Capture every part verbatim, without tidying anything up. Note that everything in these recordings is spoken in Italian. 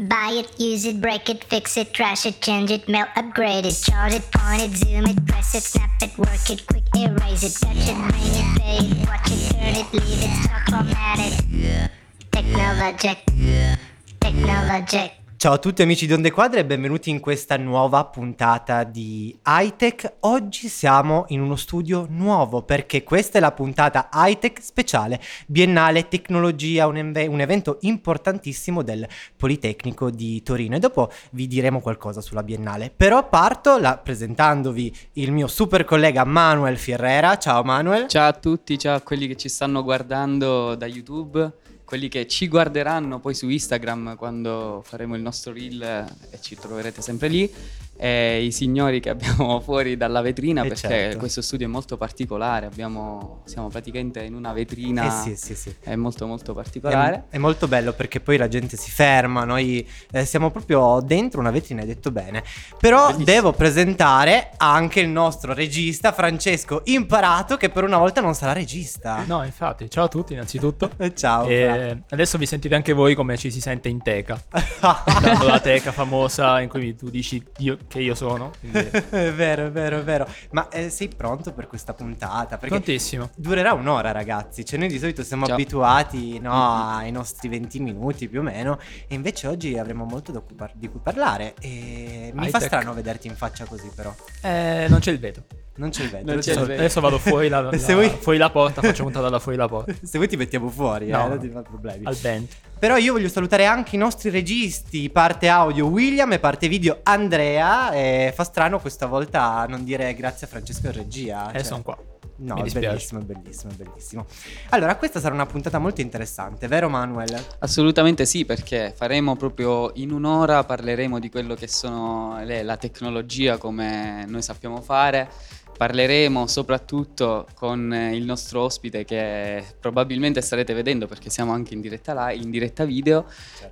Buy it, use it, break it, fix it, trash it, change it, melt, upgrade it, chart it, point it, zoom it, press it, snap it, work it, quick erase it, touch it, bring it, pay it, watch it, turn it, leave it, stop, format it. Technologic, Technologic. Ciao a tutti amici di Onde Quadre e benvenuti in questa nuova puntata di Hightech. Oggi siamo in uno studio nuovo perché questa è la puntata Hightech speciale Biennale Tecnologia, un, enve- un evento importantissimo del Politecnico di Torino, e dopo vi diremo qualcosa sulla Biennale. Però parto la- presentandovi il mio super collega Manuel Ferrera. Ciao Manuel. Ciao a tutti, ciao a quelli che ci stanno guardando da YouTube, quelli che ci guarderanno poi su Instagram quando faremo il nostro reel e ci troverete sempre lì, e i signori che abbiamo fuori dalla vetrina, Eh perché certo. questo studio è molto particolare, abbiamo, siamo praticamente in una vetrina, Eh sì, sì, sì. è molto molto particolare. È, è molto bello perché poi la gente si ferma, noi eh, siamo proprio dentro una vetrina, hai detto bene. Però Bellissimo. devo presentare anche il nostro regista Francesco Imparato, che per una volta non sarà regista. No, infatti, ciao a tutti innanzitutto. Eh, Ciao. E adesso vi sentite anche voi come ci si sente in teca. Dando la teca famosa in cui tu dici io, che io sono. Quindi... È vero, è vero, è vero. Ma eh, sei pronto per questa puntata? Perché Tantissimo. durerà un'ora, ragazzi. Cioè noi di solito siamo Ciao. abituati, no, ai nostri venti minuti più o meno, e invece oggi avremo molto da cui par- di cui parlare. E mi fa High-tech. strano vederti in faccia così, però. Eh, non c'è il vetro. Non c'è il vetro. Non c'è il Adesso, vetro. adesso vado fuori la, la- Se vuoi- fuori la porta, faccio puntata da fuori la porta. Se vuoi ti mettiamo fuori, No, eh, non no. ti fa problemi. Al vento. Però io voglio salutare anche i nostri registi, parte audio William e parte video Andrea. E fa strano questa volta non dire grazie a Francesco in regia. Eh, cioè- sono qua. No, Mi è dispiace. bellissimo, è bellissimo, è bellissimo. Allora, questa sarà una puntata molto interessante, vero Manuel? Assolutamente sì, perché faremo proprio in un'ora, parleremo di quello che sono le- la tecnologia come noi sappiamo fare. Parleremo soprattutto con eh, il nostro ospite che probabilmente starete vedendo perché siamo anche in diretta live, in diretta video.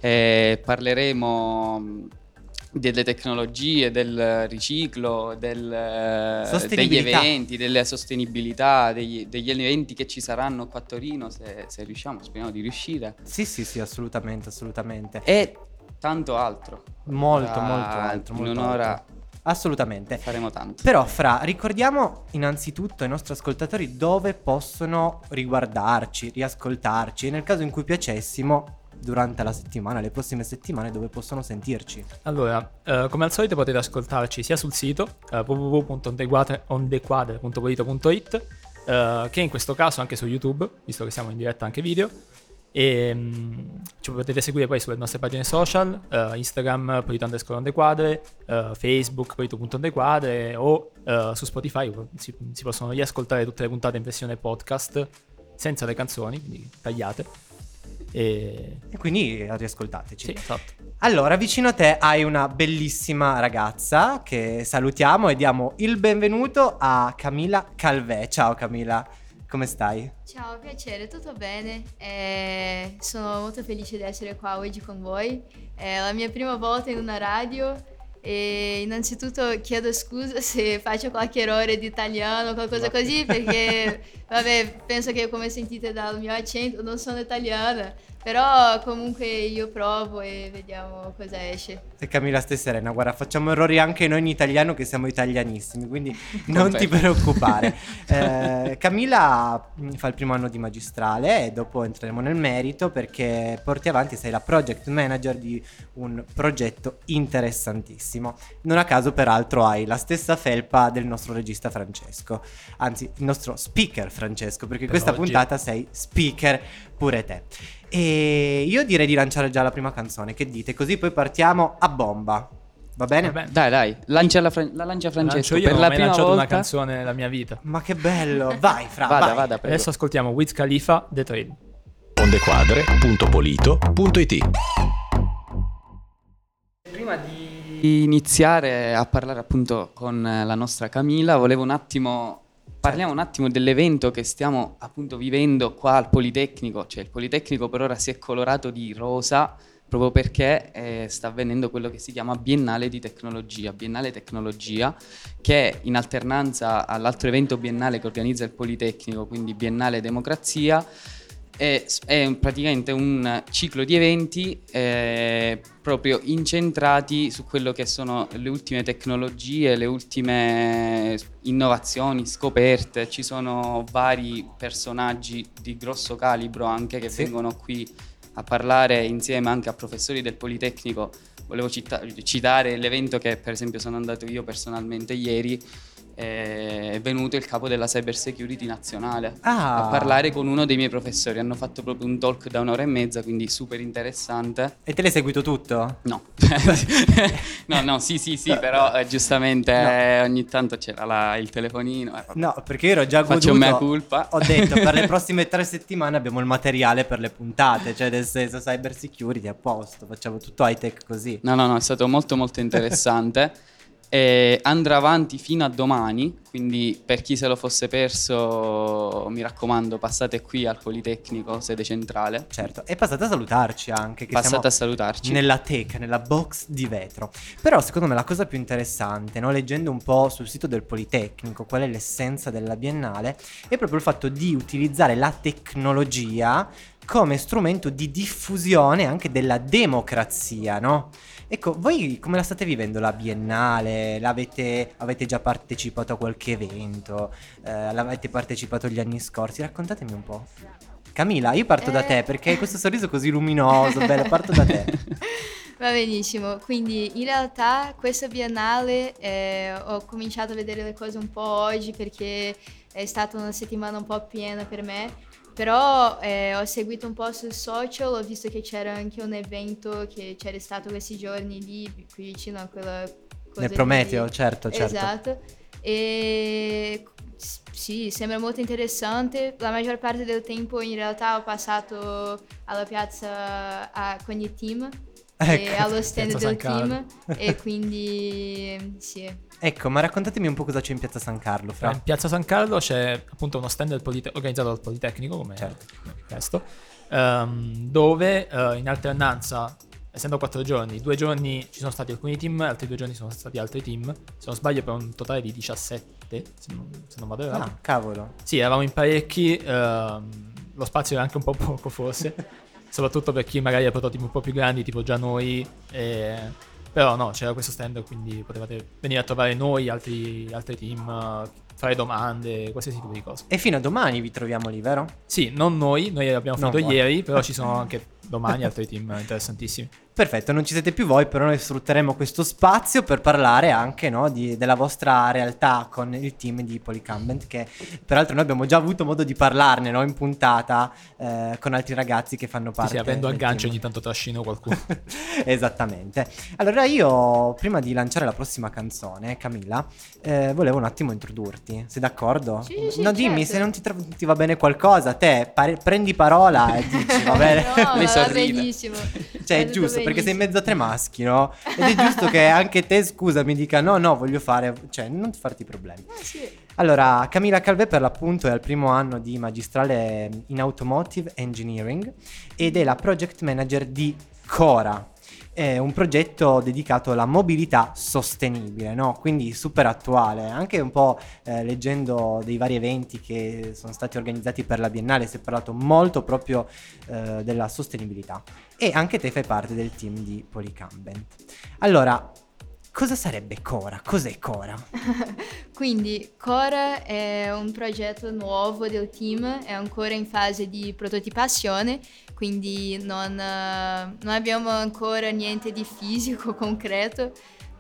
E parleremo mh, delle tecnologie, del riciclo, del, eh, degli Sostenibilità. eventi, della sostenibilità, degli, degli eventi che ci saranno qua a Torino, se, se riusciamo, speriamo di riuscire, Sì, sì, sì, assolutamente, assolutamente. e tanto altro. Molto, Da- molto altro. In molto un'ora altro. Assolutamente. faremo tanto. Però, Fra, ricordiamo innanzitutto ai nostri ascoltatori dove possono riguardarci, riascoltarci, e nel caso in cui piacessimo, durante la settimana, le prossime settimane, dove possono sentirci. Allora, eh, come al solito potete ascoltarci sia sul sito eh, w w w punto ondequadre punto polito punto it eh, che in questo caso anche su YouTube, visto che siamo in diretta anche video. E mm, ci potete seguire poi sulle nostre pagine social, eh, Instagram polito underscore ondequadre, eh, Facebook polito punto ondequadre, o eh, su Spotify si, si possono riascoltare tutte le puntate in versione podcast senza le canzoni, quindi tagliate. E E quindi riascoltateci. sì, esatto. Allora, vicino a te hai una bellissima ragazza che salutiamo e diamo il benvenuto a Camila Calvé. Ciao Camila, come stai? Ciao, piacere, tutto bene? Eh, sono molto felice di essere qua oggi con voi. È la mia prima volta in una radio e innanzitutto chiedo scusa se faccio qualche errore di italiano o qualcosa così, perché vabbè, penso che come sentite dal mio accento non sono italiana, però comunque io provo e vediamo cosa esce. E Camila, stai serena, guarda, facciamo errori anche noi in italiano che siamo italianissimi, quindi non ti Confermo. preoccupare. Eh, Camila mh, fa il primo anno di magistrale e dopo entreremo nel merito perché porti avanti, sei la project manager di un progetto interessantissimo. Non a caso peraltro hai la stessa felpa del nostro regista Francesco, anzi il nostro speaker Francesco, perché Per questa oggi. puntata sei speaker pure te. E io direi di lanciare già la prima canzone, che dite? Così poi partiamo a bomba. Va bene? Va bene. Dai, dai, lancia la, Fran- la lancia Francesco Lancio io, per non la ho mai prima lanciato volta. una canzone nella mia vita. Ma che bello! Vai, Fra, Vada, vai. vada, prego. Adesso ascoltiamo Wiz Khalifa, The Trail. ondequadre punto polito punto it. Prima di iniziare a parlare appunto con la nostra Camila, volevo un attimo parliamo un attimo dell'evento che stiamo appunto vivendo qua al Politecnico. Cioè il Politecnico per ora si è colorato di rosa proprio perché eh, sta avvenendo quello che si chiama Biennale di Tecnologia, Biennale Tecnologia, che è in alternanza all'altro evento biennale che organizza il Politecnico, quindi Biennale Democrazia. è, è praticamente un ciclo di eventi eh, proprio incentrati su quello che sono le ultime tecnologie, le ultime innovazioni, scoperte. Ci sono vari personaggi di grosso calibro anche che Sì. vengono qui a parlare insieme anche a professori del Politecnico. Volevo cita- citare l'evento che per esempio sono andato io personalmente ieri. È venuto il capo della cyber security nazionale Ah. a parlare con uno dei miei professori. Hanno fatto proprio un talk da un'ora e mezza, quindi super interessante. E te l'hai seguito tutto? No, no, no, sì, sì, sì, però eh, giustamente eh, ogni tanto c'era la- il telefonino. eh, vabbè. No, perché io ero già Faccio goduto. mea culpa. Ho detto, per le prossime tre settimane abbiamo il materiale per le puntate, cioè nel senso cyber security a posto, facciamo tutto high tech così. No, no, no, è stato molto molto interessante. E andrà avanti fino a domani, quindi per chi se lo fosse perso, mi raccomando, passate qui al Politecnico, sede centrale. Certo, e passate a salutarci anche, che Passate siamo a salutarci. nella teca, nella box di vetro. Però secondo me la cosa più interessante, no, leggendo un po' sul sito del Politecnico qual è l'essenza della Biennale, è proprio il fatto di utilizzare la tecnologia come strumento di diffusione anche della democrazia, no? Ecco, voi come la state vivendo la Biennale? L'avete, avete già partecipato a qualche evento? Eh, l'avete partecipato gli anni scorsi? Raccontatemi un po'. Camila, io parto da Eh. te perché hai questo sorriso così luminoso, bello, parto da te. Va benissimo, quindi in realtà questa biennale eh, ho cominciato a vedere le cose un po' oggi perché è stata una settimana un po' piena per me, però eh, ho seguito un po' sul social, ho visto che c'era anche un evento che c'era stato questi giorni lì, qui vicino a quella cosa Nel Prometeo, di- certo, certo. Esatto, e s- sì, sembra molto interessante. La maggior parte del tempo in realtà ho passato alla piazza a- con il team e Ecco, allo stand Piazza San del team Carlo. e quindi sì. Ecco, ma raccontatemi un po' cosa c'è in Piazza San Carlo, Fra. In Piazza San Carlo c'è appunto uno stand del Polite- organizzato dal Politecnico, come Certo. questo, ehm, dove eh, in alternanza, essendo quattro giorni, due giorni ci sono stati alcuni team, altri due giorni sono stati altri team, se non sbaglio per un totale di diciassette, se non, se non vado errato. Ah, cavolo. Sì, eravamo in parecchi, ehm, lo spazio era anche un po' poco forse, soprattutto per chi magari ha prototipi un po' più grandi, tipo già noi, e- però no, c'era questo stand, quindi potevate venire a trovare noi, altri, altri team, eh, fare domande, qualsiasi tipo di cosa. E fino a domani vi troviamo lì, vero? Sì, non noi, noi abbiamo No, finito guarda. ieri, però ci sono anche domani altri team interessantissimi. Perfetto, non ci siete più voi, però noi sfrutteremo questo spazio per parlare anche, no, di- della vostra realtà con il team di Polycambent, che peraltro noi abbiamo già avuto modo di parlarne, no, in puntata eh, con altri ragazzi che fanno Sì, parte sì, avendo del aggancio team. ogni tanto trascino qualcuno. Esattamente. Allora io, prima di lanciare la prossima canzone, Camilla, eh, volevo un attimo introdurti. Sei d'accordo? Sì, sì, no, dimmi, certo. se non ti, tro- ti va bene qualcosa, te pare- prendi parola e dici, va bene? No, Lei va sorride. benissimo. Cioè, Va è tutto giusto, perché sei in benissimo. mezzo a tre maschi, no? Ed è giusto che anche te, scusa, mi dica no, no, voglio fare... Cioè, non farti problemi. Ah, sì. Allora, Camilla Calvé per l'appunto è al primo anno di magistrale in Automotive Engineering ed è la project manager di Cora. È un progetto dedicato alla mobilità sostenibile, no? Quindi super attuale, anche un po' eh, leggendo dei vari eventi che sono stati organizzati per la Biennale, si è parlato molto proprio eh, della sostenibilità. E anche te fai parte del team di Polycambent. Allora, cosa sarebbe Cora? Cos'è Cora? Quindi Cora è un progetto nuovo del team, è ancora in fase di prototipazione, quindi non, eh, non abbiamo ancora niente di fisico, concreto,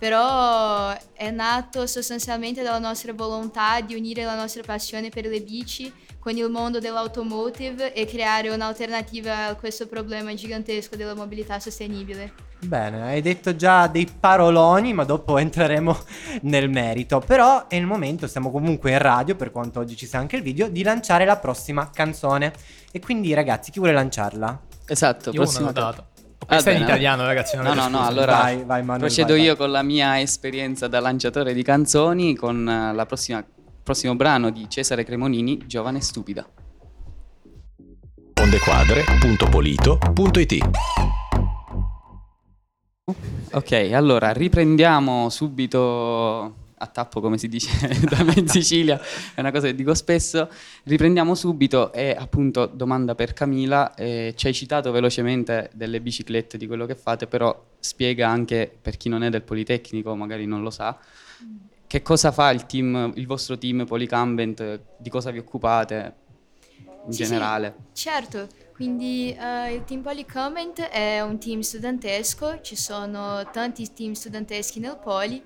però è nato sostanzialmente dalla nostra volontà di unire la nostra passione per le bici con il mondo dell'automotive e creare un'alternativa a questo problema gigantesco della mobilità sostenibile. Bene, hai detto già dei paroloni, ma dopo entreremo nel merito. Però è il momento, siamo comunque in radio, per quanto oggi ci sia anche il video, di lanciare la prossima canzone. E quindi ragazzi, chi vuole lanciarla? Esatto, Io uno prossima l'ho dato. Ah, Questo è in bene. italiano, ragazzi. Non No, avete no, no, scusa. allora Vai, vai, Manuel, procedo vai, io vai. con la mia esperienza da lanciatore di canzoni con eh, la prossima prossimo brano di Cesare Cremonini, Giovane Stupida. ondequadre punto polito punto it. Ok, allora riprendiamo subito a tappo, come si dice da me in Sicilia, è una cosa che dico spesso. Riprendiamo subito e appunto domanda per Camila, eh, ci hai citato velocemente delle biciclette, di quello che fate, però spiega anche per chi non è del Politecnico, magari non lo sa, che cosa fa il team, il vostro team Polycumbent, di cosa vi occupate in Sì, generale. sì, certo, quindi eh, il team Polycumbent è un team studentesco, ci sono tanti team studenteschi nel Poli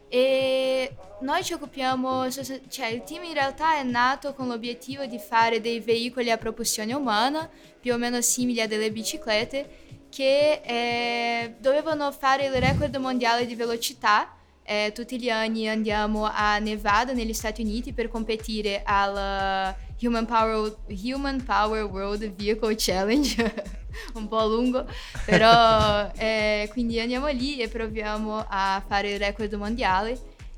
e noi ci occupiamo, cioè il team in realtà è nato con l'obiettivo di fare dei veicoli a propulsione umana, più o meno simili a delle biciclette, che eh, dovevano fare il record mondiale di velocità. Eh, tutti gli anni andiamo a Nevada, negli Stati Uniti, per competere al uh, Human Power, Human Power World Vehicle Challenge, un po' lungo, però eh, quindi andiamo lì e proviamo a fare il record mondiale.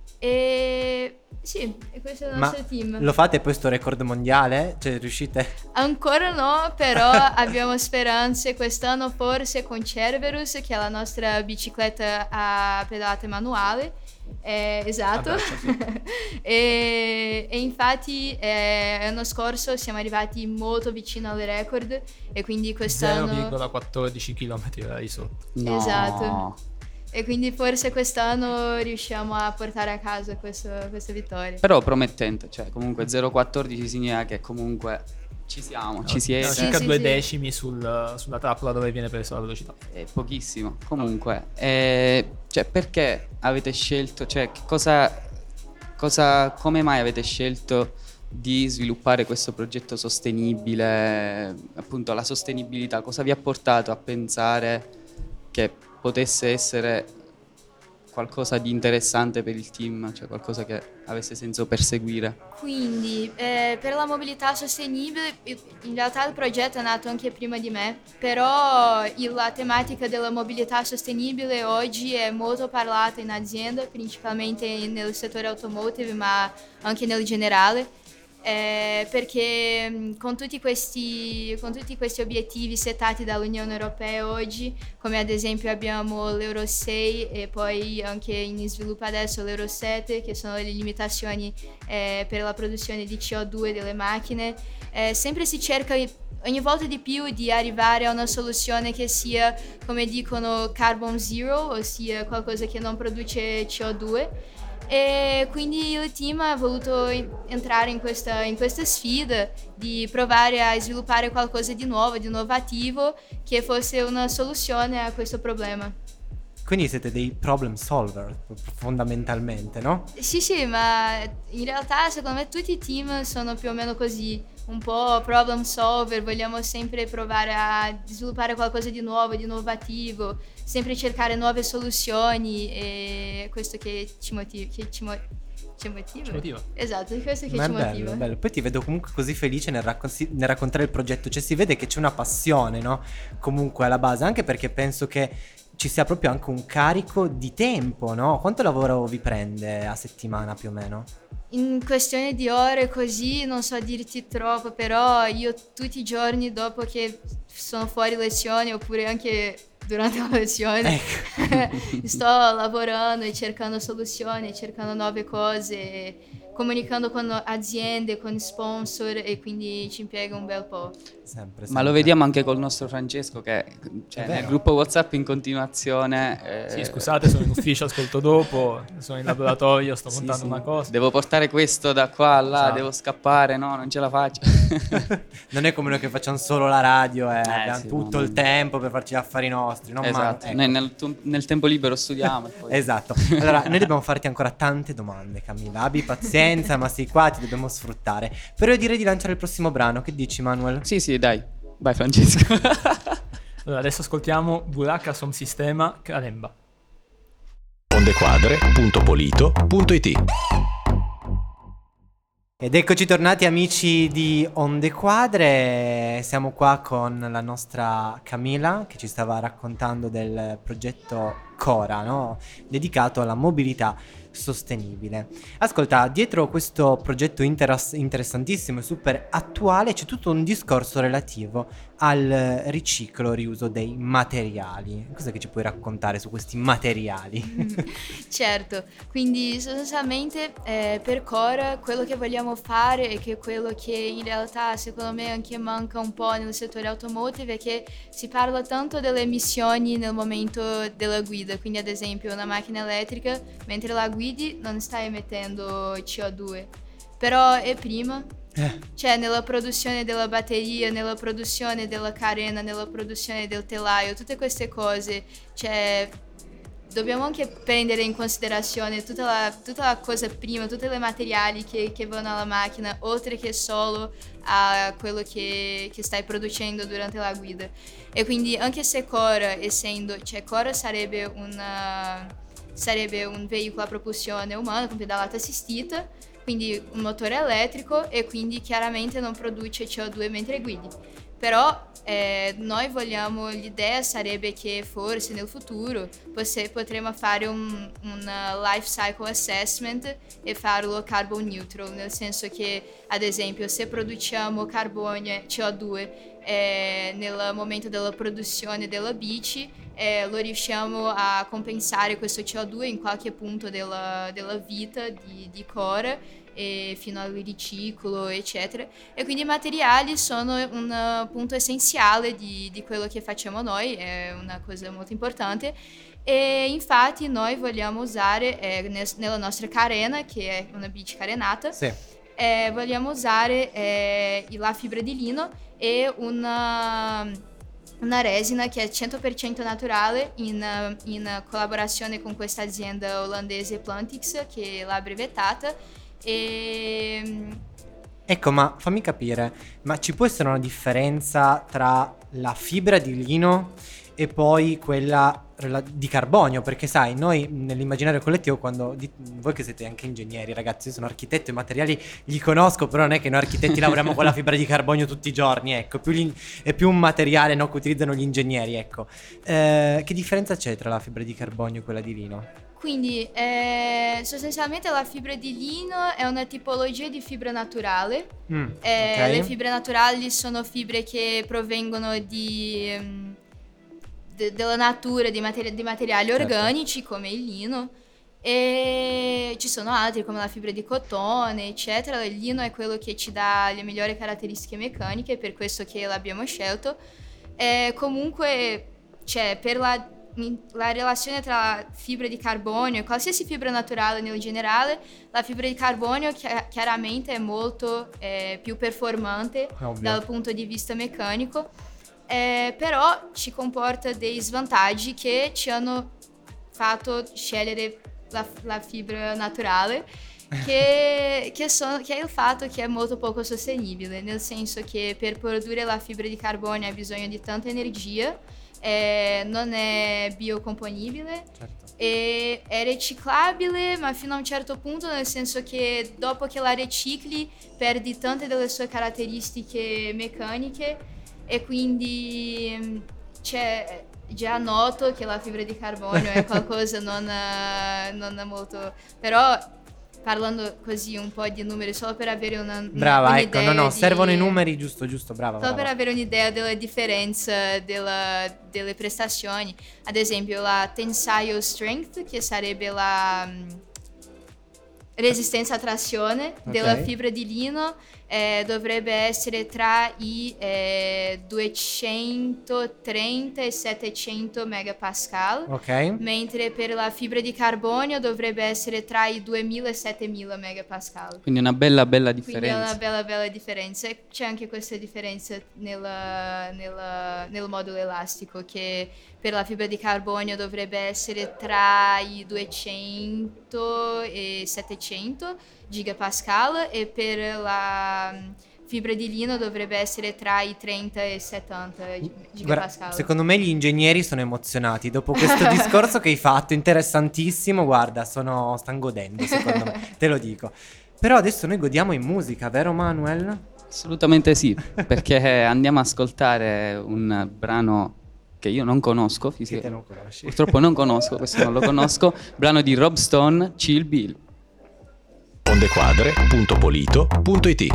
E sì, e questo è il Ma nostro team. lo fate poi sto record mondiale? Cioè riuscite? Ancora no, però abbiamo speranze quest'anno forse con Cerberus, che è la nostra bicicletta a pedate manuale. Eh, esatto. A braccia, sì. e, e infatti eh, l'anno scorso siamo arrivati molto vicino al record e quindi quest'anno zero virgola quattordici chilometri orari sotto. No. Esatto. E quindi forse quest'anno riusciamo a portare a casa questo, questa vittoria. Però promettente, cioè comunque zero virgola quattordici significa che comunque ci siamo, ci siete. No, Sì, circa sì, due sì. decimi sul- sulla trappola dove viene presa la velocità. È pochissimo. Comunque, eh, cioè perché avete scelto, cioè che cosa, cosa, come mai avete scelto di sviluppare questo progetto sostenibile, appunto la sostenibilità, cosa vi ha portato a pensare che potesse essere qualcosa di interessante per il team, cioè qualcosa che avesse senso perseguire? Quindi, eh, per la mobilità sostenibile, in realtà il progetto è nato anche prima di me, però il- la tematica della mobilità sostenibile oggi è molto parlata in azienda, principalmente nel settore automotive, ma anche nel generale. Eh, perché mh, con tutti questi, con tutti questi obiettivi settati dall'Unione Europea oggi, come ad esempio abbiamo l'Euro sei e poi anche in sviluppo adesso l'Euro sette, che sono le limitazioni eh, per la produzione di C O due delle macchine, eh, sempre si cerca ogni volta di più di arrivare a una soluzione che sia, come dicono, carbon zero, ossia qualcosa che non produce C O due. E quindi il team ha voluto in- entrare in questa, in questa sfida di provare a sviluppare qualcosa di nuovo, di innovativo, che fosse una soluzione a questo problema. Quindi siete dei problem solver fondamentalmente, no? Sì, sì, ma in realtà secondo me tutti i team sono più o meno così, un po' problem solver, vogliamo sempre provare a sviluppare qualcosa di nuovo, di innovativo, sempre cercare nuove soluzioni e questo che ci motiva. Che ci mo- ci motiva? Ci motiva. Esatto, è questo che Ma è ci bello, motiva. è bello. Poi ti vedo comunque così felice nel, raccon- nel raccontare il progetto, cioè si vede che c'è una passione, no? Comunque alla base, anche perché penso che ci sia proprio anche un carico di tempo, no? Quanto lavoro vi prende a settimana più o meno? In questione di ore così non so dirti troppo, però io tutti i giorni dopo che sono fuori lezione oppure anche durante la lezione sto lavorando e cercando soluzioni, cercando nuove cose, comunicando con aziende, con sponsor e quindi ci impiega un bel po'. Sempre, Ma sempre. lo vediamo anche col nostro Francesco che cioè, È nel vero. gruppo WhatsApp in continuazione. eh, Sì, scusate, sono in ufficio, ascolto dopo, sono in laboratorio, sto sì, montando sì. una cosa. Devo portare questo da qua a là, Esatto. devo scappare, no, non ce la faccio. Non è come noi che facciamo solo la radio e Eh, abbiamo sì, tutto no, il no. tempo per farci gli affari nostri, no? Ma- Esatto, ecco. noi nel, tu- nel tempo libero studiamo. e poi- Esatto. Allora, noi dobbiamo farti ancora tante domande, Camilla. Abbi pazienza, ma sei qua, ti dobbiamo sfruttare. Però io direi di lanciare il prossimo brano. Che dici, Manuel? Sì, sì, dai, vai Francesco. Allora, adesso ascoltiamo Buraka Som Sistema Kalemba. ondequadre punto polito punto it. Ed eccoci tornati amici di Onde Quadre, siamo qua con la nostra Camilla che ci stava raccontando del progetto Cora, no? Dedicato alla mobilità sostenibile. Ascolta, dietro questo progetto interas- interessantissimo e super attuale c'è tutto un discorso relativo al riciclo, riuso dei materiali. Cosa che ci puoi raccontare su questi materiali? Certo, quindi sostanzialmente eh, per Cora quello che vogliamo fare e che è quello che in realtà secondo me anche manca un po' nel settore automotive è che si parla tanto delle emissioni nel momento della guida, quindi ad esempio una macchina elettrica mentre la guidi non sta emettendo C O due, però è prima. Cioè nella produzione della batteria, nella produzione della carena, nella produzione del telaio, tutte queste cose, cioè dobbiamo anche prendere in considerazione tutta la, tutta la cosa prima, tutti i materiali che, che vanno alla macchina, oltre che solo a quello che, che stai producendo durante la guida. E quindi anche se Cora, essendo, cioè Cora sarebbe, una, sarebbe un veicolo a propulsione umana con pedalata assistita, quindi un motore elettrico e quindi chiaramente non produce C O due mentre guidi. Però eh, noi vogliamo, l'idea sarebbe che forse nel futuro posse, potremo fare un, un life cycle assessment e farlo carbon neutral, nel senso che ad esempio se produciamo carbonio, C O due eh, nel momento della produzione della bici, eh, lo riusciamo a compensare questo C O due in qualche punto della, della vita di, di Cora e fino al riciclo eccetera, e quindi i materiali sono un uh, punto essenziale di, di quello che facciamo noi, è una cosa molto importante e infatti noi vogliamo usare eh, nel, nella nostra carena, che è una bici carenata, Sì. eh, vogliamo usare eh, la fibra di lino e una, una resina che è cento per cento naturale in, in collaborazione con questa azienda olandese Plantix che l'ha brevettata. E... Ecco, ma fammi capire, ma ci può essere una differenza tra la fibra di lino e poi quella rela- di carbonio? Perché sai, noi nell'immaginario collettivo, quando di- voi che siete anche ingegneri, ragazzi, io sono architetto, i materiali li conosco, però non è che noi architetti lavoriamo con la fibra di carbonio tutti i giorni, ecco, più gli- è più un materiale, no, che utilizzano gli ingegneri, ecco. Eh, che differenza c'è tra la fibra di carbonio e quella di lino? Quindi eh, sostanzialmente la fibra di lino è una tipologia di fibra naturale. Mm, Eh, ok. Le fibre naturali sono fibre che provengono di, mm, de- della natura, di, materi- di materiali Certo. organici come il lino. E ci sono altri come la fibra di cotone, eccetera. Il lino è quello che ci dà le migliori caratteristiche meccaniche, per questo che l'abbiamo scelto. E comunque, cioè, per la la relazione tra fibra di carbonio e qualsiasi fibra naturale nel generale, la fibra di carbonio chi- chiaramente è molto eh, più performante Ovvio. dal punto di vista meccanico, eh, però ci comporta dei svantaggi che ci hanno fatto scegliere la, la fibra naturale, che, che, sono, che è il fatto che è molto poco sostenibile, nel senso che per produrre la fibra di carbonio hai bisogno di tanta energia, eh, non è biocomponibile, Certo. e è riciclabile, ma fino a un certo punto, nel senso che dopo che la ricicli perdi tante delle sue caratteristiche meccaniche e quindi c'è, già noto che la fibra di carbonio è qualcosa non, eh, non molto, però parlando così un po' di numeri solo per avere una, una Brava, ecco, no, no, di- servono i numeri, giusto, giusto, brava, Solo per brava. avere un'idea della differenza della- delle prestazioni, ad esempio la tensile strength, che sarebbe la mm, resistenza a trazione della Ok. fibra di lino, eh, dovrebbe essere tra i eh, duecentotrenta e settecento megapascal, Ok. mentre per la fibra di carbonio dovrebbe essere tra i duemila e settemila megapascal. Quindi una bella bella Quindi è differenza. una bella bella differenza, e c'è anche questa differenza nella- nella- nel modulo elastico, che per la fibra di carbonio dovrebbe essere tra i duecento e settecento gigapascal e per la mm, fibra di lino dovrebbe essere tra i trenta e settanta Guarda, gigapascal. secondo me gli ingegneri sono emozionati dopo questo discorso che hai fatto, interessantissimo, guarda, sono, stanno godendo, secondo me, te lo dico. Però adesso noi godiamo in musica, vero Manuel? Assolutamente sì, perché andiamo a ascoltare un brano che io non conosco, Che te fisica- non conosci. purtroppo non conosco, questo non lo conosco, brano di Rob Stone, Chill Bill. ondequadre punto polito punto it.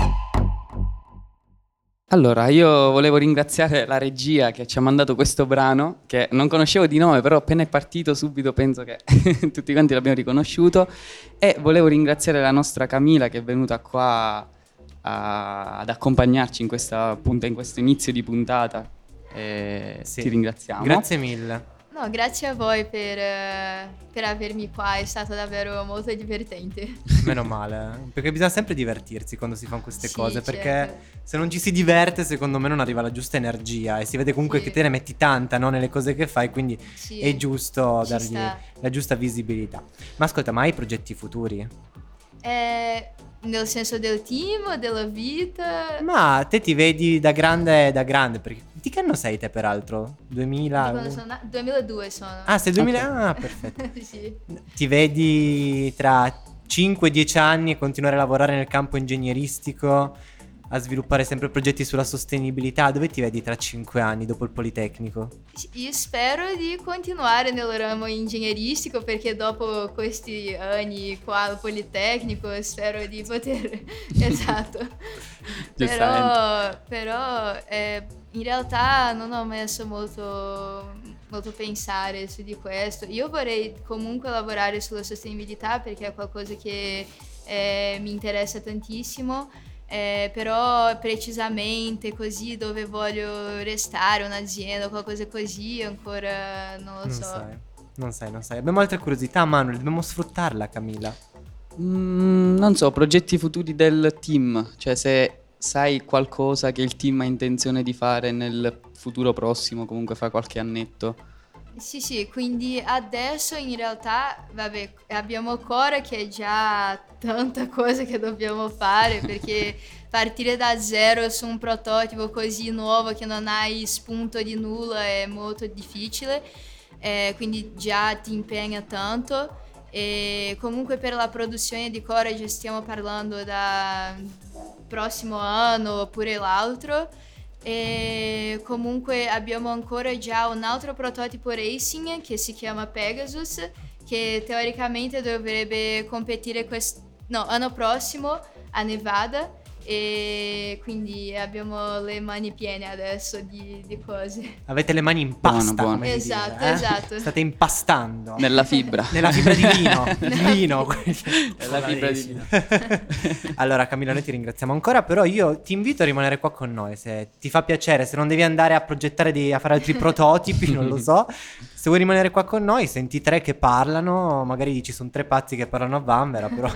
Allora, io volevo ringraziare la regia che ci ha mandato questo brano, che non conoscevo di nome, però appena è partito subito penso che tutti quanti l'abbiamo riconosciuto, e volevo ringraziare la nostra Camila che è venuta qua a- ad accompagnarci in questa punta, in questo inizio di puntata. E Sì. Ti ringraziamo. Grazie mille. No, grazie a voi per, eh, per avermi qua, è stato davvero molto divertente. Meno male, eh. Perché bisogna sempre divertirsi quando si fanno queste Sì, cose, perché certo. se non ci si diverte, secondo me non arriva la giusta energia, e si vede comunque Sì. che te ne metti tanta, no, nelle cose che fai, quindi Sì, è giusto ci dargli sta. la giusta visibilità. Ma ascolta, ma hai progetti futuri? Eh, nel senso del team, della vita. Ma te ti vedi da grande, da grande, perché di che anno sei te peraltro? Di duemila? quando sono na- duemiladue sono. Ah, sei duemila? Ah, perfetto. Sì. Ti vedi tra cinque dieci anni e continuare a lavorare nel campo ingegneristico, a sviluppare sempre progetti sulla sostenibilità? Dove ti vedi tra cinque anni dopo il Politecnico? Io spero di continuare nel ramo ingegneristico perché dopo questi anni qua al Politecnico spero di poter... Esatto. Però, però eh, in realtà non ho messo molto, molto pensare su di questo. Io vorrei comunque lavorare sulla sostenibilità perché è qualcosa che eh, mi interessa tantissimo. Eh, però precisamente così dove voglio restare, un'azienda o qualcosa così, ancora non lo Non so. sai, non sai, non sai. Abbiamo altre curiosità, Manuel, dobbiamo sfruttarla, Camilla. Mm, non so, progetti futuri del team, cioè se sai qualcosa che il team ha intenzione di fare nel futuro prossimo, comunque fra qualche annetto. Sì, sì, quindi adesso in realtà, vabbè, abbiamo Cora che è già tanta cosa che dobbiamo fare perché partire da zero su un prototipo così nuovo che non hai spunto di nulla è molto difficile, eh, quindi già ti impegna tanto. E comunque per la produzione di Cora già stiamo parlando da prossimo anno oppure l'altro. E comunque abbiamo ancora già un altro prototipo racing che si chiama Pegasus, che teoricamente dovrebbe competere quest- no, l'anno prossimo a Nevada, e quindi abbiamo le mani piene adesso di, di cose. Avete le mani in pasta, Buono, buono. come si Esatto, dice, eh? esatto. State impastando. Nella fibra. Nella fibra di vino, di vino. Nella fibra di vino. Allora Camilla, noi ti ringraziamo ancora, però io ti invito a rimanere qua con noi, se ti fa piacere, se non devi andare a progettare, di, a fare altri prototipi, non lo so. Se vuoi rimanere qua con noi, senti tre che parlano, magari dici sono tre pazzi che parlano a vanvera, però...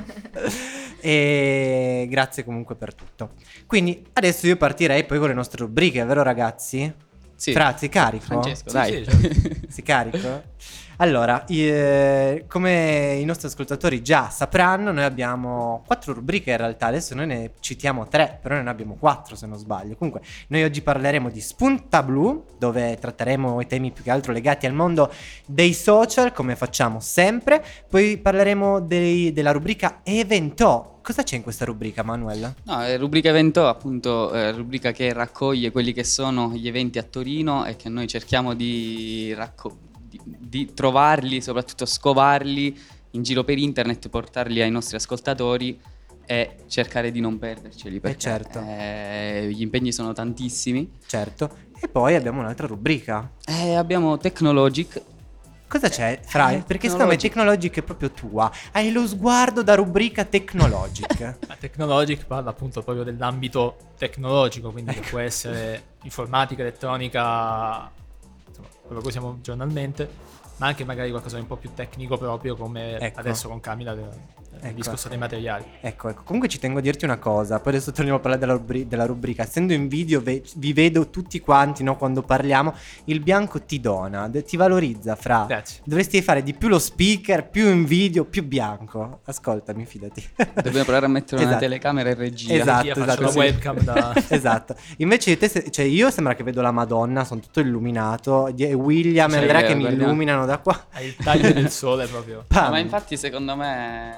E grazie comunque per tutto. Quindi adesso io partirei poi con le nostre rubriche, vero ragazzi? Sì. Fra, sei carico? Francesco, Sì, dai. sì, certo. Sei carico? Allora, eh, come i nostri ascoltatori già sapranno, noi abbiamo quattro rubriche in realtà, adesso noi ne citiamo tre, però noi ne abbiamo quattro se non sbaglio. Comunque, noi oggi parleremo di Spunta Blu, dove tratteremo i temi più che altro legati al mondo dei social, come facciamo sempre. Poi parleremo dei- della rubrica Eventò. Cosa c'è in questa rubrica, Manuel? No, è rubrica Evento, appunto, è rubrica che raccoglie quelli che sono gli eventi a Torino e che noi cerchiamo di, racco- di, di trovarli, soprattutto scovarli in giro per internet, portarli ai nostri ascoltatori e cercare di non perderceli perché certo. eh, gli impegni sono tantissimi. Certo. E poi abbiamo un'altra rubrica. Eh, abbiamo Technologic. Cosa c'è, Fra? Eh, Perché secondo me Technologic. Technologic è proprio tua. Hai lo sguardo da rubrica Technologic. La Technologic parla appunto proprio dell'ambito tecnologico, quindi Ecco. che può essere informatica, elettronica, insomma, quello che usiamo giornalmente, ma anche magari qualcosa di un po' più tecnico proprio come Ecco. adesso con Camila del, del Ecco. discorso dei materiali. Ecco, ecco. Comunque ci tengo a dirti una cosa. Poi adesso torniamo a parlare della, rubri- della rubrica. Essendo in video, ve- vi vedo tutti quanti, no? Quando parliamo, il bianco ti dona, de- ti valorizza, Fra. Grazie. Dovresti fare di più lo speaker, più in video, più bianco. Ascoltami, fidati. Dobbiamo provare a mettere una Esatto. telecamera in regia. Esatto, Io faccio esatto, la sì. webcam da... Esatto. Invece te, se- cioè io sembra che vedo la Madonna, sono tutto illuminato. E William e Sì, Andrea è che mi vero, illuminano da qua. Hai il taglio del sole proprio. Pam. No, ma infatti secondo me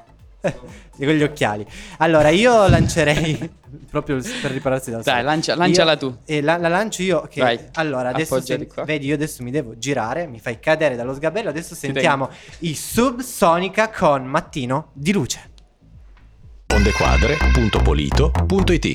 Con gli occhiali. Allora io lancerei proprio per ripararsi dal Dai, sole. lancia- lanciala Io- tu. E la, la lancio io che Vai, allora adesso appoggiati sen- qua. vedi, io adesso mi devo girare, mi fai cadere dallo sgabello. Adesso sentiamo i Subsonica con Mattino di luce. ondequadre punto polito punto it.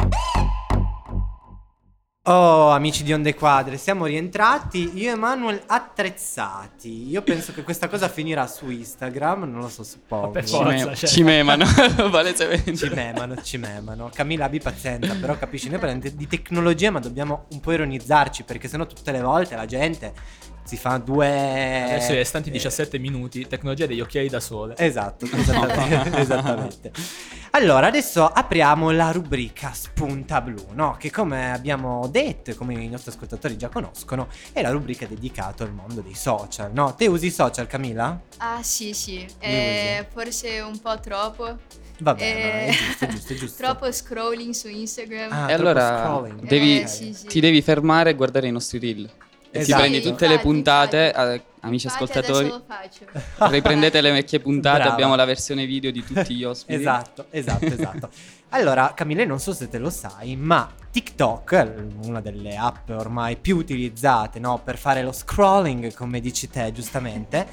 Oh, amici di Onde Quadre, siamo rientrati, io e Manuel attrezzati. Io penso che questa cosa finirà su Instagram, non lo so, suppongo. Per Ci, forza. me- cioè. ci memano, palesemente. Ci memano, ci memano. Camilla, abbi pazienza, però capisci, noi parliamo di tecnologia, ma dobbiamo un po' ironizzarci, perché sennò tutte le volte la gente si fa due... Adesso i restanti diciassette minuti, tecnologia degli occhiali da sole. Esatto, esattamente, esattamente. Allora, adesso apriamo la rubrica Spunta Blu, no? Che come abbiamo detto e come i nostri ascoltatori già conoscono, è la rubrica dedicata al mondo dei social, no? Te usi i social, Camilla? Ah sì sì, Li eh, forse un po' troppo. Va bene, Eh, è giusto, è giusto, è giusto. Troppo scrolling su Instagram. Ah, E troppo allora scrolling. devi, Eh, sì, sì. ti devi fermare e guardare i nostri reel. E ti Esatto. prendi Sì, tutte le infatti, puntate, infatti. eh, amici Infatti ascoltatori. adesso lo faccio. Riprendete le vecchie puntate, Brava. abbiamo la versione video di tutti gli ospiti. Esatto, esatto, esatto. Allora, Camille, non so se te lo sai, ma TikTok, una delle app ormai più utilizzate, no, per fare lo scrolling, come dici te, giustamente,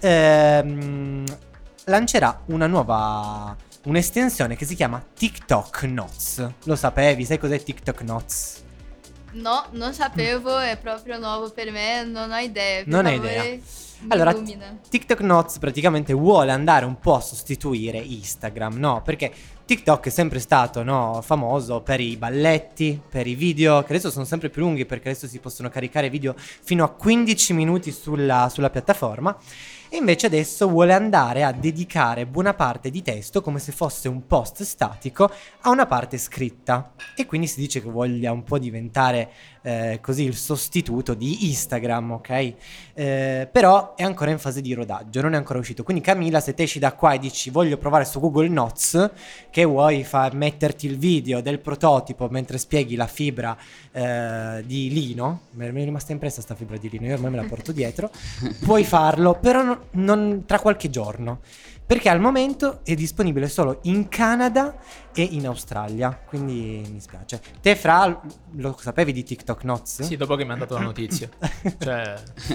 ehm, lancerà una nuova, un'estensione che si chiama TikTok Notes. Lo sapevi? Sai cos'è TikTok Notes? No, non sapevo, è proprio nuovo per me, non ho idea. Per Non hai favore, idea. mi Allora, illumina. TikTok Notes praticamente vuole andare un po' a sostituire Instagram, no? Perché TikTok è sempre stato, no, famoso per i balletti, per i video, che adesso sono sempre più lunghi perché adesso si possono caricare video fino a quindici minuti sulla, sulla piattaforma. E invece adesso vuole andare a dedicare buona parte di testo, come se fosse un post statico, a una parte scritta. E quindi si dice che voglia un po' diventare eh, così il sostituto di Instagram, ok? Eh, però è ancora in fase di rodaggio, non è ancora uscito. Quindi Camilla, se te esci da qua e dici voglio provare su Google Notes, che vuoi far metterti il video del prototipo mentre spieghi la fibra eh, di lino, mi è rimasta impressa sta fibra di lino, io ormai me la porto dietro, puoi farlo, però non, non tra qualche giorno, perché al momento è disponibile solo in Canada e in Australia, quindi mi spiace. Te, Fra, lo sapevi di TikTok Notes? Sì, dopo che mi hanno dato la notizia. Cioè,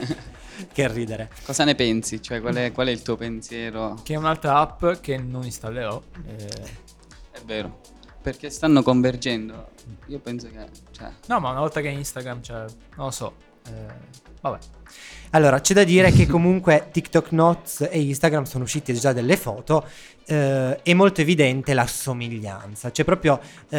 Che ridere. Cosa ne pensi? Cioè, qual è, qual è il tuo pensiero? che è un'altra app che non installerò. eh, È vero. Perché stanno convergendo. Io penso che. Cioè, No, ma una volta che Instagram, cioè, non lo so. eh, Vabbè. Allora, c'è da dire che comunque TikTok Notes e Instagram sono uscite già delle foto, eh, è molto evidente la somiglianza. C'è proprio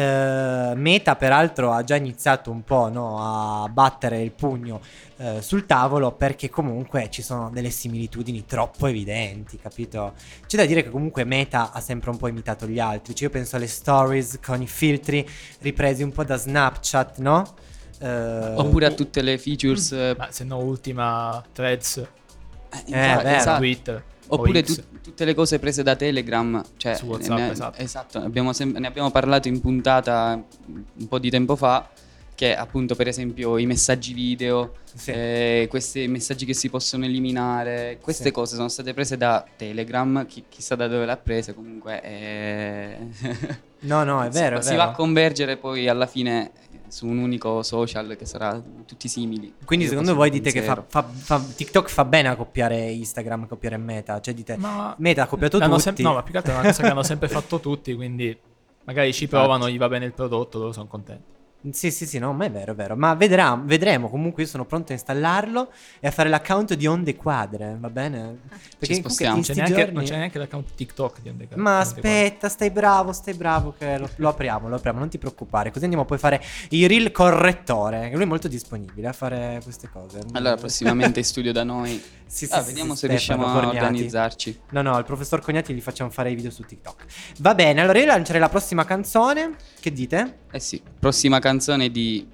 eh, Meta, peraltro, ha già iniziato un po', no, a battere il pugno eh, sul tavolo, perché comunque ci sono delle similitudini troppo evidenti, capito? C'è da dire che comunque Meta ha sempre un po' imitato gli altri. Cioè, io penso alle stories con i filtri ripresi un po' da Snapchat, no? Eh, oppure a tutte le features. eh, Ma se no, ultima Threads, infatti, vero. esatto. Twitter. o Oppure X. tu- tutte le cose prese da Telegram, cioè, Su WhatsApp, ne, esatto. esatto, abbiamo sem- ne abbiamo parlato in puntata un po' di tempo fa, che appunto per esempio i messaggi video, Sì. eh, questi messaggi che si possono eliminare, queste Sì. cose sono state prese da Telegram, chi- chissà da dove l'ha prese, comunque eh, No, no, è vero, è si vero. va a convergere poi alla fine su un unico social che sarà tutti simili. Quindi Io secondo questo voi dite che fa, pensiero. fa- fa- TikTok fa bene a copiare Instagram, a copiare Meta? Cioè dite, Ma Meta ha copiato l'hanno tutti. sem- no, ma più che altro è una cosa che hanno sempre fatto tutti, quindi magari ci provano, gli va bene il prodotto, loro sono contenti. Sì, sì, sì, no, ma è vero, è vero. Ma vedrà- vedremo, comunque io sono pronto a installarlo e a fare l'account di Onde Quadre, va bene? Perché comunque spostiamo. in C'è sti neanche- giorni- Non c'è neanche l'account TikTok di Onde Ma di Onde aspetta, stai bravo, stai bravo che lo, lo apriamo, lo apriamo, non ti preoccupare. Così andiamo poi a fare il reel correttore, che lui è molto disponibile a fare queste cose. Allora prossimamente in studio da noi. Sì, sì, Ah, sì, vediamo sì, se Stefano riusciamo a Forniati. organizzarci. No, no, al professor Cognati gli facciamo fare i video su TikTok. Va bene, allora io lancerei la prossima canzone. Che dite? Eh sì, prossima canzone di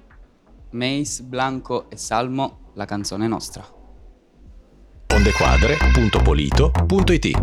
Mace, Blanco e Salmo, la canzone nostra. ondequadre punto polito punto it.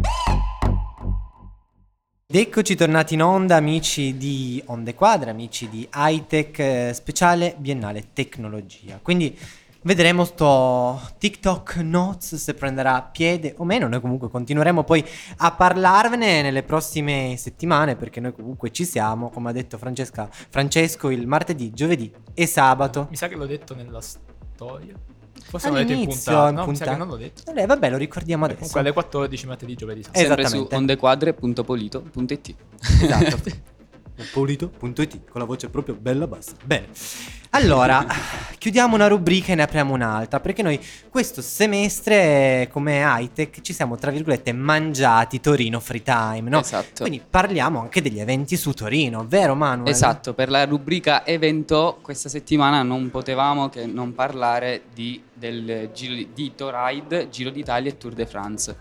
Ed eccoci tornati in onda, amici di Onde Quadre, amici di Hightech eh, speciale biennale tecnologia. Quindi Vedremo sto TikTok Notes se prenderà piede o meno. Noi comunque continueremo poi a parlarvene nelle prossime settimane, perché noi comunque ci siamo, come ha detto Francesca, Francesco, il martedì, giovedì e sabato. Mi sa che l'ho detto nella storia. Forse l'ho detto in All'inizio, puntata. in No, mi sa puntata. che non l'ho detto. Eh, vabbè, lo ricordiamo Beh, adesso. comunque alle quattordici martedì, giovedì, sabato. Sempre Esattamente. su ondequadre punto polito punto it. Esatto. polito punto it con la voce proprio bella bassa. Bene. Allora, chiudiamo una rubrica e ne apriamo un'altra, perché noi questo semestre come Hightech ci siamo tra virgolette mangiati Torino Free Time, no? Esatto. Quindi parliamo anche degli eventi su Torino, vero Manuel? Esatto, per la rubrica evento questa settimana non potevamo che non parlare di, del Giro di, di Toride, Giro d'Italia e Tour de France.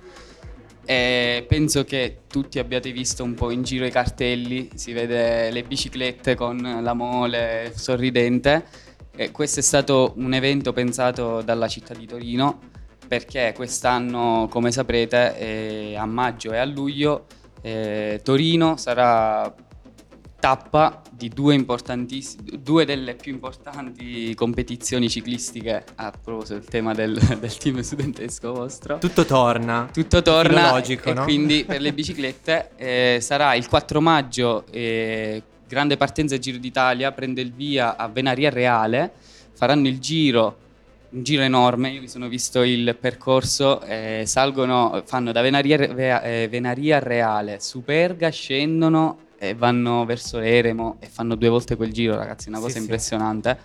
E penso che tutti abbiate visto un po' in giro i cartelli, si vede le biciclette con la mole sorridente. E questo è stato un evento pensato dalla città di Torino, perché quest'anno, come saprete, eh, a maggio e a luglio eh, Torino sarà tappa di due importantissime, due delle più importanti competizioni ciclistiche, a proposito del tema del, del team studentesco vostro. Tutto torna. Tutto torna, Filologico, e no? quindi per le biciclette eh, sarà il quattro maggio, eh, grande partenza Giro d'Italia, prende il via a Venaria Reale, faranno il giro, un giro enorme, io vi sono visto il percorso, eh, salgono, fanno da Venaria, Re- eh, Venaria Reale, Superga, scendono e vanno verso Eremo e fanno due volte quel giro, ragazzi, una Sì, cosa sì. impressionante.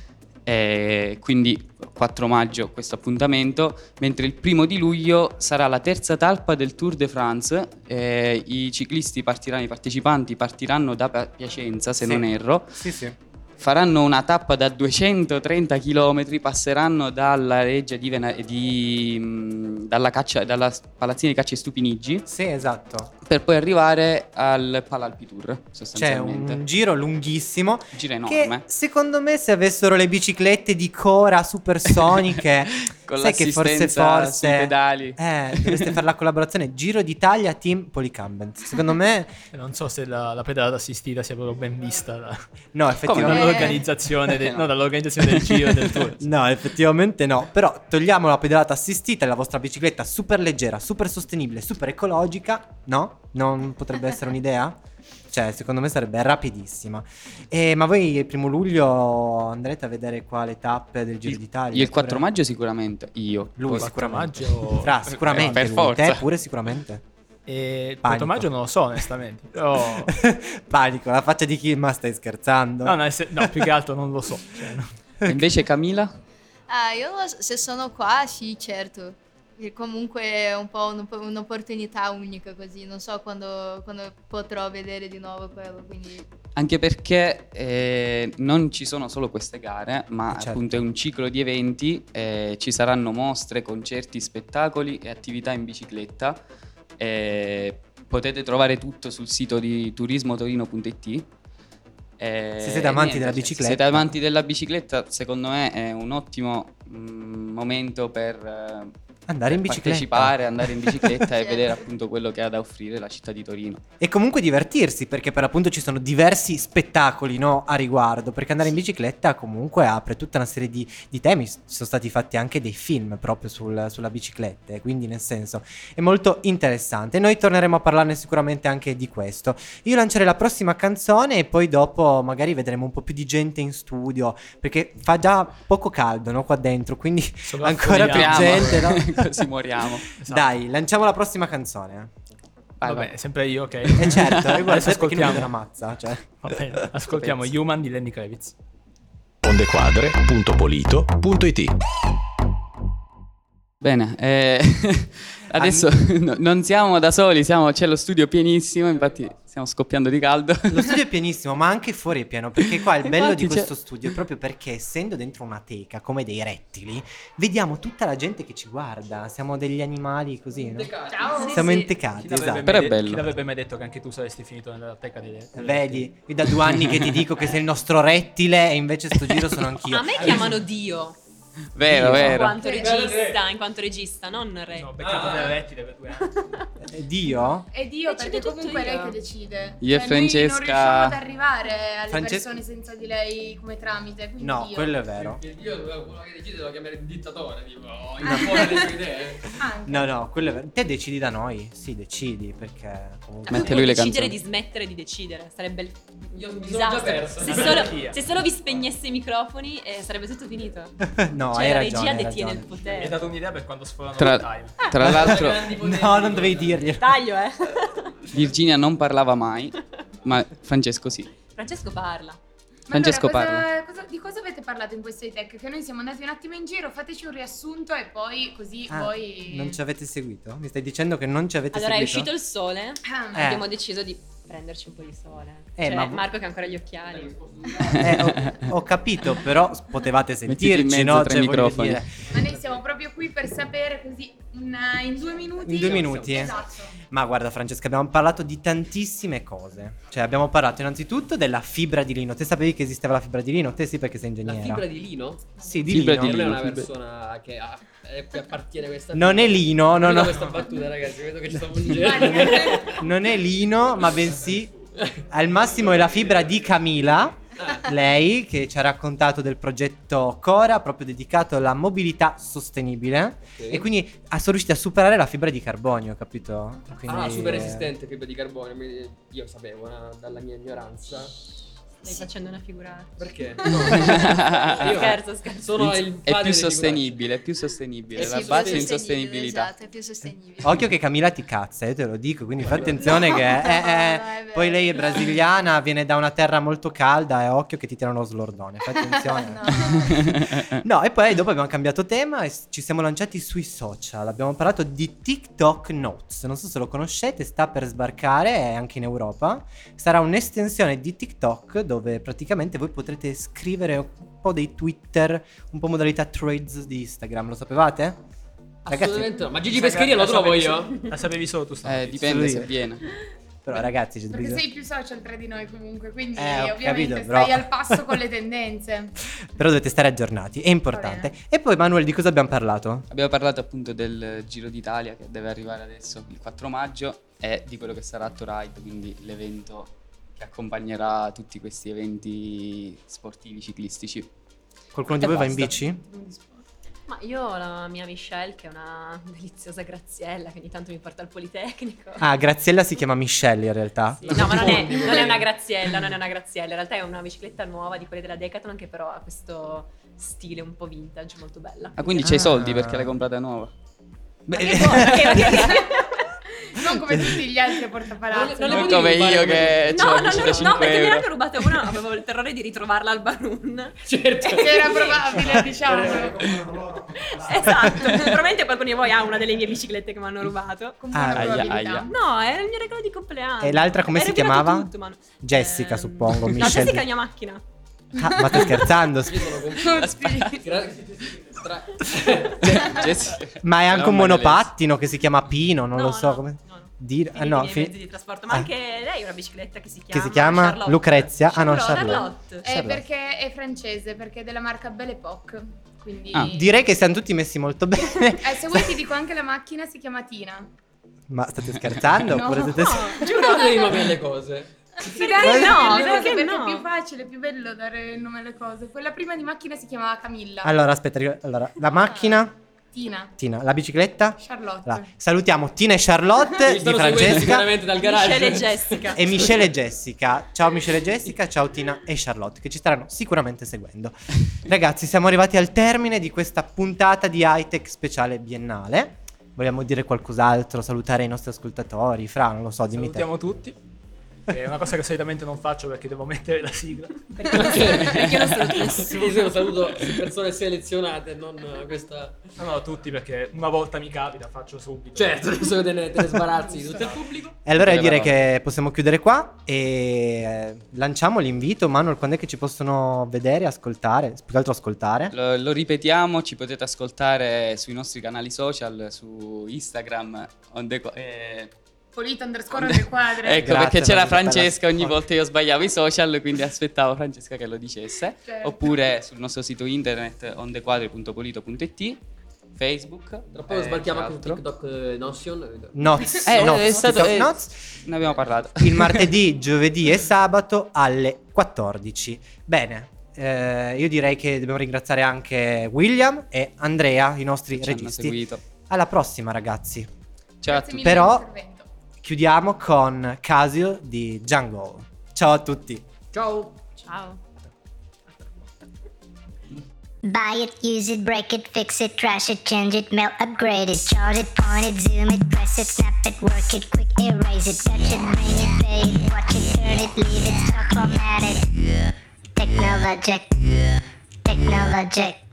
E quindi quattro maggio questo appuntamento, mentre il primo di luglio sarà la terza tappa del Tour de France. Eh, i ciclisti partiranno, i partecipanti partiranno da Pi- Piacenza, se Sì. non erro, Sì, sì. faranno una tappa da duecentotrenta chilometri, passeranno dalla reggia di, Vena- di mh, dalla, caccia, dalla palazzina di caccia e Stupinigi, Sì, esatto. per poi arrivare al Palalpi Tour, C'è sostanzialmente. un giro lunghissimo Giro che enorme. secondo me se avessero le biciclette di Cora supersoniche Con sai che forse l'assistenza forse sui pedali. eh, dovreste fare la collaborazione Giro d'Italia Team Polycumbent. Secondo me E non so se la, la pedalata assistita sia proprio ben vista da- no, effettivamente no? dall'organizzazione, de- No. no, dall'organizzazione del giro e del tour. No, effettivamente no. Però togliamo la pedalata assistita e la vostra bicicletta super leggera, super sostenibile, super ecologica. No? Non potrebbe essere un'idea? Cioè, secondo me sarebbe rapidissima. E, ma voi il primo luglio andrete a vedere quale tappe del Giro Il- d'Italia? Io il quattro Oppure- maggio sicuramente, io. Lui quattro sicuramente. maggio- Fra, sicuramente. per lui. forza. Te pure sicuramente. E il Panico. quattro maggio non lo so onestamente, però... Panico, la faccia di chi? Ma stai scherzando? No, no, se- no, più che altro non lo so. Cioè, no. E invece Camilla? Ah, io lo- se sono qua, sì, certo. E comunque è un po' un'opp- un'opportunità unica così, non so quando, quando potrò vedere di nuovo quello, quindi... Anche perché eh, non ci sono solo queste gare, ma Certo. appunto è un ciclo di eventi, eh, ci saranno mostre, concerti, spettacoli e attività in bicicletta. Eh, potete trovare tutto sul sito di turismotorino punto it. Eh, Se siete amanti niente, della cioè, bicicletta. Se siete amanti della bicicletta, secondo me è un ottimo mm, momento per eh, Andare in per bicicletta. partecipare, andare in bicicletta e Sì. vedere appunto quello che ha da offrire la città di Torino. E comunque divertirsi, perché per appunto ci sono diversi spettacoli, no, a riguardo. Perché andare in bicicletta comunque apre tutta una serie di, di temi. Ci sono stati fatti anche dei film proprio sul- sulla bicicletta. Quindi nel senso è molto interessante. Noi torneremo a parlarne sicuramente anche di questo. Io lancerei la prossima canzone e poi dopo magari vedremo un po' più di gente in studio. Perché fa già poco caldo, no, qua dentro. Quindi ancora più Sovraffolliamo. gente, no? Così moriamo. Esatto. Dai, lanciamo la prossima canzone. Vai, Vabbè, vai. sempre io, ok. E certo, e guarda, Adesso sai perché non ascoltiamo. vede la mazza, cioè. Va bene, ascoltiamo Penso. Human di Lenny Kravitz. ondequadre punto polito punto it. Bene, eh, adesso no- non siamo da soli, siamo, c'è lo studio pienissimo, infatti stiamo scoppiando di caldo. Lo studio è pienissimo, ma anche fuori è pieno, perché qua il bello di Infatti c'è- questo studio è proprio perché essendo dentro una teca come dei rettili, vediamo tutta la gente che ci guarda, siamo degli animali così, no? Ciao! Siamo Chi intecati, l'avrebbe esatto. mai Però è de- bello. Chi l'avrebbe mai detto che anche tu saresti finito nella teca dei... dei- Vedi, io da due anni che ti dico che sei il nostro rettile e invece sto giro sono anch'io. A me chiamano Dio Vero, Dio. in vero. quanto regista, in quanto regista, non re. Ho beccato delle rettile per due anni. Ed io? Ed io, Decido perché tutto comunque è io. lei che decide. Io e Cioè, Francesca- noi non riusciamo ad arrivare alle Francesca- persone senza di lei come tramite, quindi No, io. quello è vero. Io dovevo quello che decide lo chiamare il dittatore, tipo, impone le sue idee. Anche. No, no, quello è vero. Te decidi da noi? Sì, decidi, perché comunque... Mette Può lui le decidere canzoni. di smettere di decidere, sarebbe il Io un mi sono già disastro. perso. Se Una solo, anarchia. se solo vi spegnesse i microfoni eh, sarebbe tutto finito. No, Cioè hai la ragione, regia hai detiene il ragione. Mi hai potere. dato un'idea per quando sforano Tra, il time. tra l'altro, No, non dovevi dirglielo. Taglio, eh. Virginia non parlava mai, ma Francesco sì. Francesco parla. Ma Francesco allora, parla. cosa- cosa- di cosa avete parlato in questo tech? Che noi siamo andati un attimo in giro, fateci un riassunto e poi così Ah, voi... non ci avete seguito? Mi stai dicendo che non ci avete Allora è seguito? uscito il sole, Ah, Eh. abbiamo deciso di prenderci un po' di sole. Eh, Cioè, ma- Marco che ha ancora gli occhiali. Eh, ho, ho capito, però potevate Mettiti in sentirci, mezzo no? tra i Cioè, voglio microfoni. dire- Ma noi siamo proprio qui per sapere così una- in due minuti. In due minuti? Esatto. Ma guarda Francesca, abbiamo parlato di tantissime cose. Cioè abbiamo parlato innanzitutto della fibra di lino. Te sapevi che esisteva la fibra di lino? Te sì, perché sei La ingegnera. fibra di lino? Sì, di Fibra lino. di Per me è lino, una fibra- persona che, ha, eh, che appartiene a questa Non è lino, no, Vedo no. questa battuta, ragazzi, vedo che ci sto fungendo. Non è lino, ma bensì al massimo è la fibra di Camila. Lei che ci ha raccontato del progetto Cora, proprio dedicato alla mobilità sostenibile. Ok. E quindi ah, sono riusciti a superare la fibra di carbonio, capito? Quindi, Ah, super resistente fibra di carbonio. mi- Io sapevo, no, dalla mia ignoranza. Stai facendo una figurata. Perché? Scherzo, scherzo. Sono il È padre più dei sostenibile, è più sostenibile. Eh La sì, base è più insostenibilità. Esatto, è più sostenibile. Occhio che Camila ti cazza, io te lo dico, quindi fai attenzione che eh, eh, no, è vero. poi lei è brasiliana, viene da una terra molto calda e occhio che ti tirano lo slordone, fai attenzione. No, e poi dopo abbiamo cambiato tema e s- ci siamo lanciati sui social, abbiamo parlato di TikTok Notes, non so se lo conoscete, sta per sbarcare, è anche in Europa, sarà un'estensione di TikTok dove praticamente voi potrete scrivere un po' dei Twitter, un po' modalità threads di Instagram, lo sapevate? Assolutamente no. Ma Gigi Pescheria lo trovo io? La sapevi solo tu Eh, stamattina. dipende Sì. se viene. Però ragazzi, c'è Perché bisogno- sei più social tra di noi comunque, quindi Eh, ho ovviamente capito, stai però- al passo con le tendenze. Però dovete stare aggiornati, è importante. Va bene. E poi Manuel, di cosa abbiamo parlato? Abbiamo parlato appunto del Giro d'Italia che deve arrivare adesso il quattro maggio e di quello che sarà Toride, quindi l'evento che accompagnerà tutti questi eventi sportivi ciclistici. Qualcuno di E voi va in basta. bici? Ma io ho la mia Michelle che è una deliziosa Graziella che ogni tanto mi porta al Politecnico. Ah, Graziella si chiama Michelle in realtà. Sì, no, ma non è, non è una Graziella, non è una Graziella. In realtà è una bicicletta nuova di quelle della Decathlon che però ha questo stile un po' vintage, molto bella. Ah, quindi c'hai i soldi Ah. perché l'hai comprata nuova? Beh, Ma che buono, che- ma che- Non come tutti gli altri a Portapalazzo. Non le Non potevi come rubare io una- che No, ho no, la no, bici da no, cinque perché me ne euro. hanno rubata una, avevo il terrore di ritrovarla al Barun. Certo. Che era probabile, diciamo. Esatto, probabilmente qualcuno di voi ha una delle mie biciclette che mi hanno rubato. Con buona Ah, aia, probabilità. aia. No, era il mio regalo di compleanno. E l'altra come Era si rovinato chiamava? tutto, Manu. Jessica, Ehm, suppongo, No, Michelle. Jessica è la mia macchina. Ah, ma stai scherzando? Io sono con- Sì. Gra- tra- Jessica. Ma è La anche un mamma di monopattino che si chiama Pino, non No, lo so no, come. no, no. Dire- ah, Finiti no, i miei fi- mezzi di trasporto. Ma ah. anche lei ha una bicicletta che si chiama Che si chiama Charlotte. Lucrezia? Ah no, Charlotte. Charlotte. Eh, Charlotte. perché è francese, perché è della marca Belle Époque. Quindi Ah, Direi che siamo tutti messi molto bene. Eh, se vuoi ti dico anche la macchina si chiama Tina. Ma state scherzando? No. Oppure siete... Giuro che devi nome alle cose. Si dare il no, nome alle cose perché perché no? è più facile, è più bello dare il nome alle cose. Quella prima di macchina si chiamava Camilla. Allora, aspetta, ri- allora, la macchina, Tina. Tina, la bicicletta. Charlotte. Allora, salutiamo Tina e Charlotte Mi di stanno seguendo Francesca sicuramente dal garage. Michelle e Jessica. e Michelle e Jessica. Ciao Michelle e Jessica, ciao Tina e Charlotte che ci staranno sicuramente seguendo. Ragazzi, siamo arrivati al termine di questa puntata di Hightech speciale biennale. Vogliamo dire qualcos'altro, salutare i nostri ascoltatori? Fra, non lo so, dimmi te. Salutiamo tutti. È una cosa che solitamente non faccio perché devo mettere la sigla. Perché non saluto- perché non saluto nessuno. Io saluto persone selezionate, non eh, questa. No, no, tutti perché una volta mi capita, faccio subito. Certo, adesso te ne, te ne sbarazzi di tutto il pubblico. E allora Tutte le direi parole. che possiamo chiudere qua e eh, lanciamo l'invito. Manuel, quando è che ci possono vedere, ascoltare? Più che altro ascoltare. Lo, lo ripetiamo, ci potete ascoltare sui nostri canali social, su Instagram, on the qua- eh, Polito underscore alle quadre. ecco Grazie perché c'era per questa Francesca, ogni bella- volta io sbagliavo i social, quindi aspettavo Francesca che lo dicesse. Certo. Oppure sul nostro sito internet on the quadre punto polito punto it Facebook. Tra poco eh, sbarchiamo che anche su altro? TikTok eh, Notion. Noz, Eh, Noz, è stato- TikTok è- Noz. Ne abbiamo parlato. Il martedì, giovedì e sabato alle quattordici. Bene, eh, io direi che dobbiamo ringraziare anche William e Andrea, i nostri Ci hanno registi. seguito. Alla prossima, ragazzi. Ciao a Grazie tutti. mille Però- dell'intervento. Chiudiamo con Casio di Jungle. Ciao a tutti. Ciao. Ciao. Buy it, use it, break it, fix it, trash it, change it, melt, upgrade it, chart it, point it, zoom it, press it, snap it, work it, quick erase it, touch it, bring it, pay it, watch it, turn it, leave it, stop, format it. Technologic, technologic.